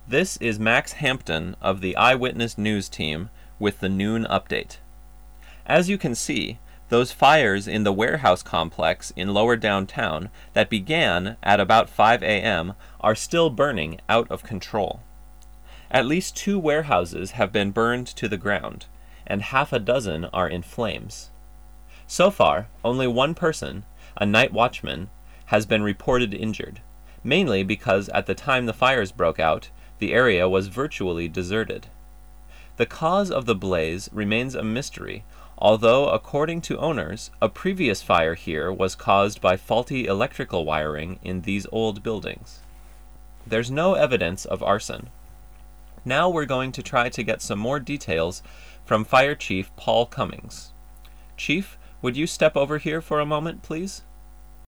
This is Max Hampton of the Eyewitness News team with the noon update. As you can see, those fires in the warehouse complex in lower downtown that began at about 5 a.m. are still burning out of control. At least 2 warehouses have been burned to the ground, and half a dozen are in flames. So far, only one person, a night watchman, has been reported injured, mainly because at the time the fires broke out, the area was virtually deserted. The cause of the blaze remains a mystery, although according to owners, a previous fire here was caused by faulty electrical wiring in these old buildings. There's no evidence of arson. Now we're going to try to get some more details from Fire Chief Paul Cummings. Chief, would you step over here for a moment, please?